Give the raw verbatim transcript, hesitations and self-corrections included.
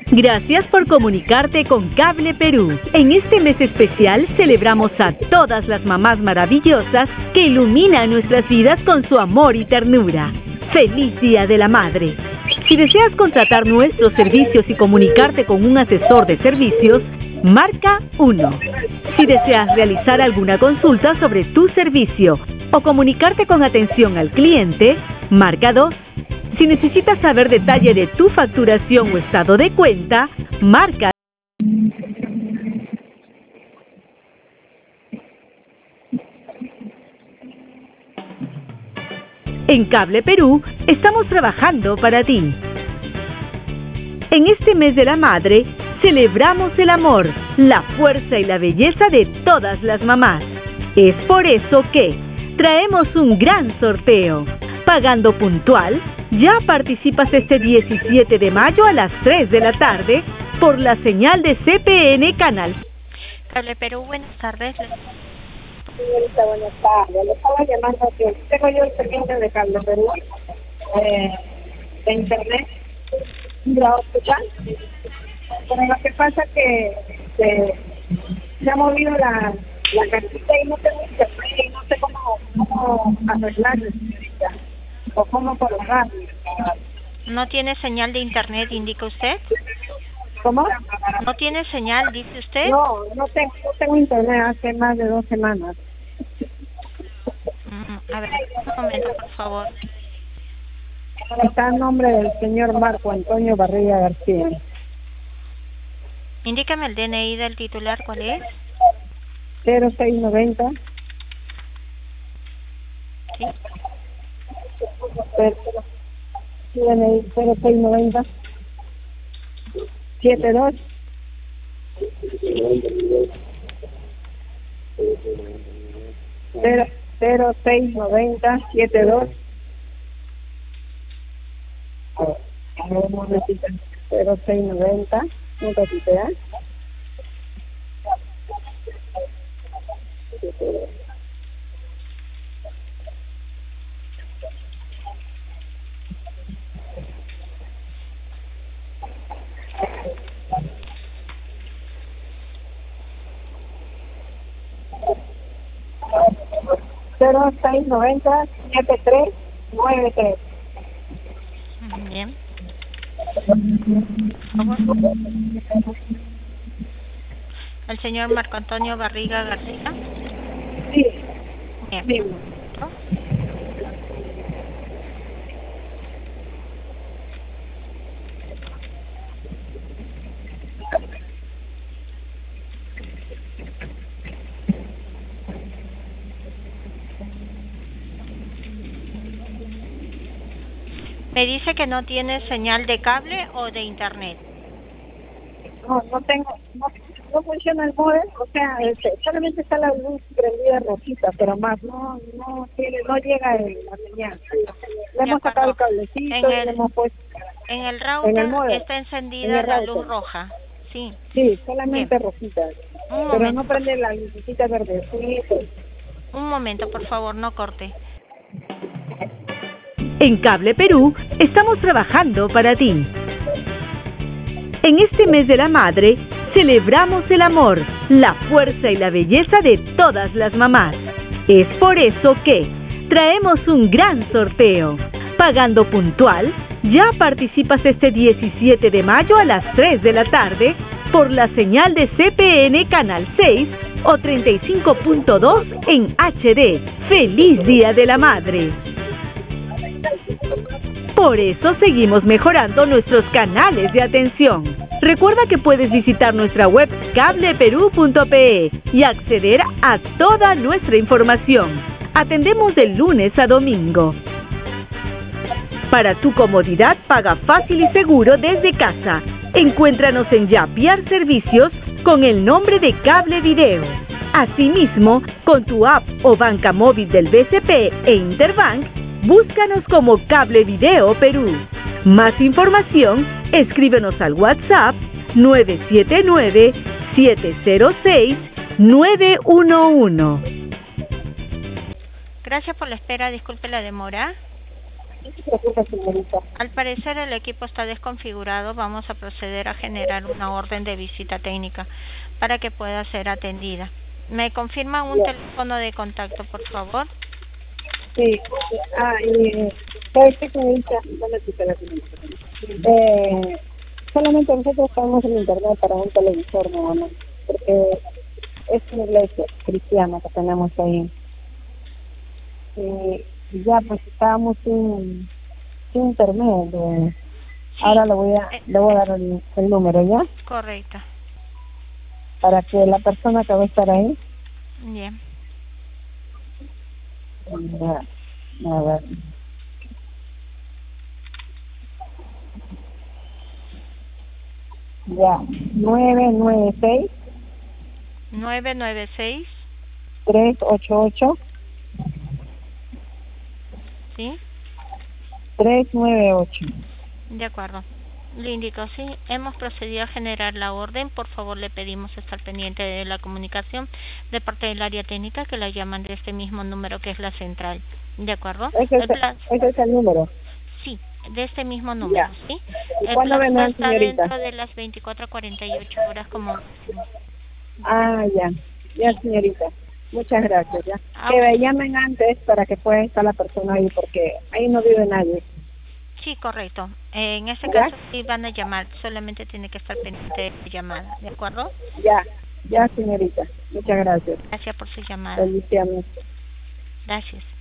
Gracias por comunicarte con Cable Perú. En este mes especial celebramos a todas las mamás maravillosas que iluminan nuestras vidas con su amor y ternura. ¡Feliz Día de la Madre! Si deseas contratar nuestros servicios y comunicarte con un asesor de servicios, marca uno. Si deseas realizar alguna consulta sobre tu servicio o comunicarte con atención al cliente, marca dos. Si necesitas saber detalle de tu facturación o estado de cuenta, marca. En Cable Perú estamos trabajando para ti. En este mes de la madre, celebramos el amor, la fuerza y la belleza de todas las mamás. Es por eso que traemos un gran sorteo. Pagando puntual, ya participas este diecisiete de mayo a las tres de la tarde por la señal de C P N Canal. Cable Perú, buenas tardes. Señorita, buenas tardes. Le estaba llamando que tengo yo el servicio de Cable Perú, eh, de internet. ¿La escuchan? Pero lo que pasa es que se, se ha movido la, la cantita y no tengo internet y no sé cómo, cómo arreglarlo, señorita. O cómo colocarlo. ¿No tiene señal de internet, indica usted? ¿Cómo? ¿No tiene señal, dice usted? No, no tengo, no tengo internet hace más de dos semanas. Mm, a ver, un momento, por favor. Está el nombre del señor Marco Antonio Barriga García. Indícame el D N I del titular, ¿cuál es? cero seis noventa. Sí. D N I cero seis noventa. setenta y dos. cero seis noventa setenta y dos. cero seis noventa, un ratito, ¿eh? cero seis noventa setenta y tres noventa y tres. Bien. Por favor. El señor Marco Antonio Barriga García. Sí. Bien. Sí. Me dice que no tiene señal de cable o de internet. No, no tengo, no, no funciona el modem, o sea, este, solamente está la luz prendida rojita, pero más, no, no tiene, no llega el, la señal. Le hemos sacado el cablecito en y el, le hemos puesto. En el router en el modem, está encendida la luz roja. Sí. Sí, solamente Bien. rojita. Un pero momento, no prende la lucecita verde. Sí, sí. Un momento, por favor, no corte. En Cable Perú estamos trabajando para ti. En este mes de la madre, celebramos el amor, la fuerza y la belleza de todas las mamás. Es por eso que traemos un gran sorteo. Pagando puntual, ya participas este diecisiete de mayo a las tres de la tarde por la señal de C P N Canal seis o treinta y cinco punto dos en H D. ¡Feliz Día de la Madre! Por eso seguimos mejorando nuestros canales de atención. Recuerda que puedes visitar nuestra web cable perú punto pe y acceder a toda nuestra información. Atendemos de lunes a domingo. Para tu comodidad, paga fácil y seguro desde casa. Encuéntranos en Yapiar Servicios con el nombre de Cable Video. Asimismo, con tu app o banca móvil del B C P e Interbank, búscanos como Cable Video Perú. Más información, escríbenos al WhatsApp nueve siete nueve, siete cero seis, nueve uno uno. Gracias por la espera, disculpe la demora. No se preocupe, señorita. Al parecer el equipo está desconfigurado. Vamos a proceder a generar una orden de visita técnica para que pueda ser atendida. ¿Me confirma un Bien. teléfono de contacto, por favor? Sí. Ah, y ¿sabe qué, señorita? ¿Dónde tu teléfono? Eh, solamente nosotros estamos en internet para un televisor, nada más, porque es una iglesia cristiana que tenemos ahí. Y y ya, pues estábamos sin, sin internet. Eh. Sí, Ahora le voy a, eh, le voy a dar el, el número, ¿ya? correcto. Para que la persona que va a estar ahí, Bien. ya, a ver, ya, nueve nueve seis, nueve nueve seis, tres ocho ocho, ¿sí? tres nueve ocho. De acuerdo. Le indico, sí, hemos procedido a generar la orden. Por favor, le pedimos estar pendiente de la comunicación de parte del área técnica, que la llaman de este mismo número que es la central. ¿De acuerdo? Ese es, El plan, ese es el número. sí, de este mismo número, Ya. ¿sí? ¿Y El cuándo plazo vendrán, está señorita? dentro de las veinticuatro a cuarenta y ocho horas como máximo. Ah, ya, ya, Sí, señorita. Muchas gracias, ya. a Que me usted. llamen antes para que pueda estar la persona ahí, porque ahí no vive nadie. Sí, correcto. Eh, en este ¿Ya? caso sí van a llamar, solamente tiene que estar pendiente de la llamada, ¿de acuerdo? Ya, ya, señorita. Muchas gracias. Gracias por su llamada. Bendiciones. Gracias.